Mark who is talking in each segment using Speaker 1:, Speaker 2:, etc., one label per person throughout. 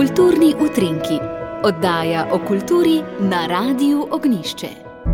Speaker 1: Kulturni utrinki, oddaja o kulturi na Radiu Ognjišče.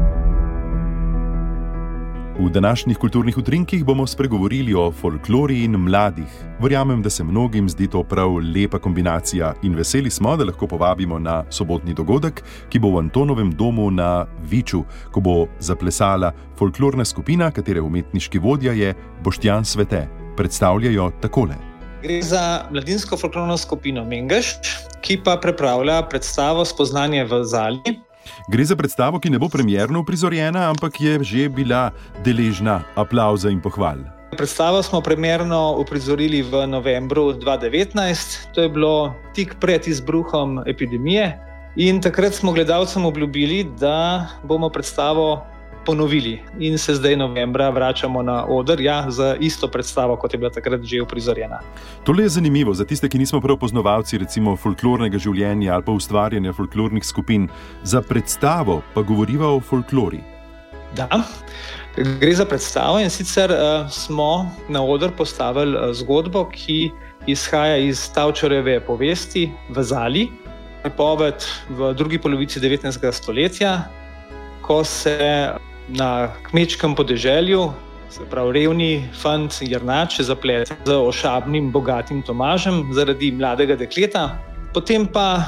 Speaker 2: V današnjih kulturnih utrinkih bomo spregovorili o folklori in mladih. Verjamem, da se mnogim zdi to prav lepa kombinacija in veseli smo, da lahko povabimo na sobotni dogodek, ki bo v Antonovem domu na Viču, ko bo zaplesala folklorna skupina, katere umetniški vodja je Boštjan Svete. Predstavljajo takole.
Speaker 3: Gre za mladinsko folklorno skupino Mengeš, ki pa pripravlja predstavo Spoznanje v Zali.
Speaker 2: Gre za predstavo, ki ne bo premierno uprizorjena, ampak je že bila deležna aplavza in pohval.
Speaker 3: Predstavo smo premierno uprizorili v novembru 2019. To je bilo tik pred izbruhom epidemije in takrat smo gledalcem obljubili, da bomo predstavo ponovili in se zdaj novembra vračamo na oder, z isto predstavo, kot je bila takrat že uprizorjena.
Speaker 2: Tole je zanimivo za tiste, ki nismo prav poznavalci recimo folklornega življenja ali pa ustvarjanja folklornih skupin. Za predstavo pa govoriva o folklori.
Speaker 3: Da, gre za predstavo in sicer smo na oder postavili zgodbo, ki izhaja iz Tavčarjeve povesti V Zali, pripoved v drugi polovici 19. stoletja, ko se na kmečkem podeželju, se pravi revni fant Jernač, zaplete z ošabnim, bogatim Tomažem zaradi mladega dekleta, potem pa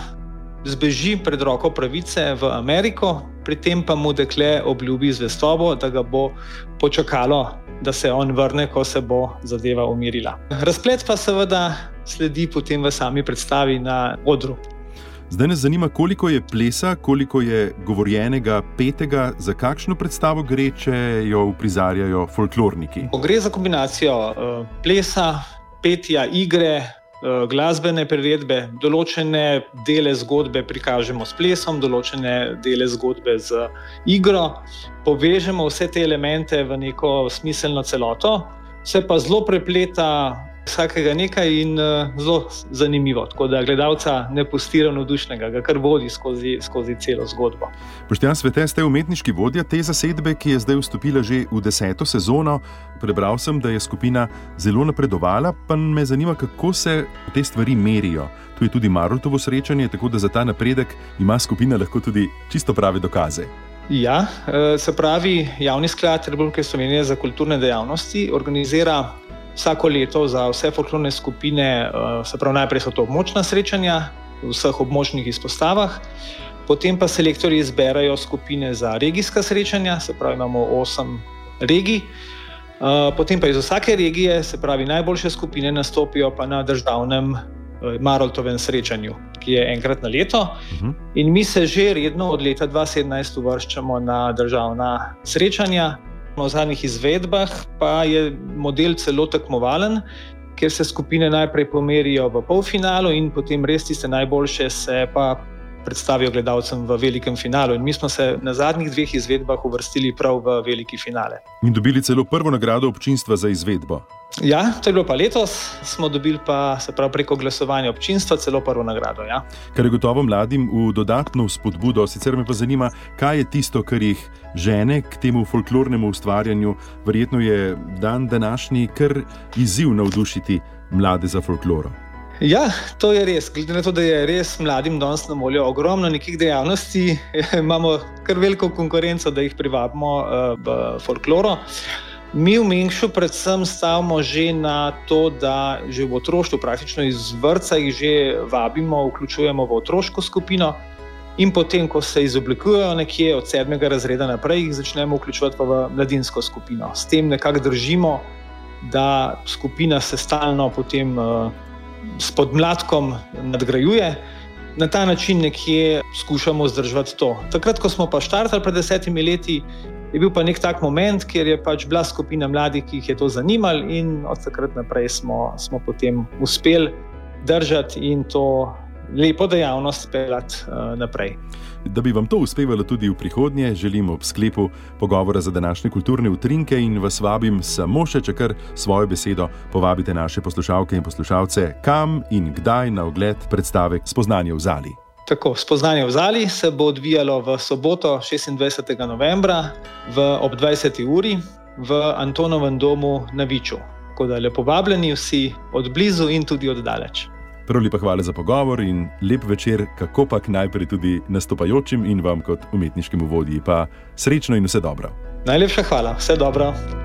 Speaker 3: zbeži pred roko pravice v Ameriko, pri tem pa mu dekle obljubi zvestobo, da ga bo počakalo, da se on vrne, ko se bo zadeva umirila. Razplet pa seveda sledi potem v sami predstavi na odru.
Speaker 2: Zdaj nas zanima, koliko je plesa, koliko je govorjenega, petega, za kakšno predstavo gre, če jo uprizarjajo folklorniki?
Speaker 3: Gre za kombinacijo plesa, petja, igre, glasbene priredbe. Določene dele zgodbe prikažemo s plesom, določene dele zgodbe z igro. Povežemo vse te elemente v neko smiselno celoto, se pa zelo prepleta vsakega nekaj in zelo zanimivo, tako da gledalca ne pusti ravnodušnega, ga kar vodi skozi celo zgodbo.
Speaker 2: Boštjan Svete, ste umetniški vodja te zasedbe, ki je zdaj vstopila že v 10. sezono. Prebral sem, da je skupina zelo napredovala, pa me zanima, kako se te stvari merijo. Tu je tudi Marotovo srečanje, tako da za ta napredek ima skupina lahko tudi čisto prave dokaze.
Speaker 3: Ja, se pravi, Javni sklad Republike Slovenije za kulturne dejavnosti organizira vsako leto za vse folklorne skupine, se pravi najprej so to območna srečanja v vseh območnih izpostavah, potem pa selektorji izberajo skupine za regijska srečanja, se pravi imamo 8 regij, potem pa iz vsake regije, se pravi najboljše skupine nastopijo pa na državnem Marotovem srečanju, ki je enkrat na leto. In mi se že redno od leta 2017 uvrščamo na državna srečanja. V zadnjih izvedbah pa je model celo tekmovalen, kjer se skupine najprej pomerijo v polfinalu in potem res tiste najboljše se pa predstavijo gledalcem v velikem finalu. In mi smo se na zadnjih 2 izvedbah uvrstili prav v veliki finale.
Speaker 2: In dobili celo prvo nagrado občinstva za izvedbo.
Speaker 3: Ja, to je bilo pa letos, smo dobili pa se prav preko glasovanja občinstva celo prvo nagrado. Ja.
Speaker 2: Kar je gotovo mladim v dodatno spodbudo, sicer me pa zanima, kaj je tisto, kar jih žene k temu folklornemu ustvarjanju. Verjetno je dan današnji kar izziv navdušiti mlade za folkloro.
Speaker 3: Ja, to je res. Glede na to, da je res mladim danes na voljo ogromno nekih dejavnosti, imamo kar veliko konkurenco, da jih privabimo v folkloro. Mi v Mengšu predvsem stavimo že na to, da že v otroštvu, praktično iz vrtca jih že vabimo, vključujemo v otroško skupino in potem, ko se izoblikujejo nekje od 7. razreda naprej, jih začnemo vključevati v mladinsko skupino. S tem nekako držimo, da skupina se stalno potem s podmladkom nadgrajuje. Na ta način nekje skušamo vzdrževati to. Takrat, ko smo pa štartali pred 10 leti, je bil pa nek tak moment, kjer je pač bila skupina mladih, ki jih je to zanimalo in od takrat naprej smo potem uspeli držati in to lepo dejavnost peljati naprej.
Speaker 2: Da bi vam to uspevalo tudi v prihodnje, želim ob sklepu pogovora za današnje kulturne utrinke in vas vabim samo še, če kar svojo besedo povabite naše poslušalke in poslušalce, kam in kdaj na ogled predstave Spoznanje v Zali.
Speaker 3: Tako, Spoznanje v Zali se bo odvijalo v soboto 26. novembra ob 20. uri v Antonovem domu na Viču. Tako da lepo vabljeni vsi od blizu in tudi od daleč.
Speaker 2: Prav lepa hvala za pogovor in lep večer, kakopak najprej tudi nastopajočim in vam kot umetniškemu vodji. Pa srečno in vse dobro.
Speaker 3: Najlepša hvala, vse dobro.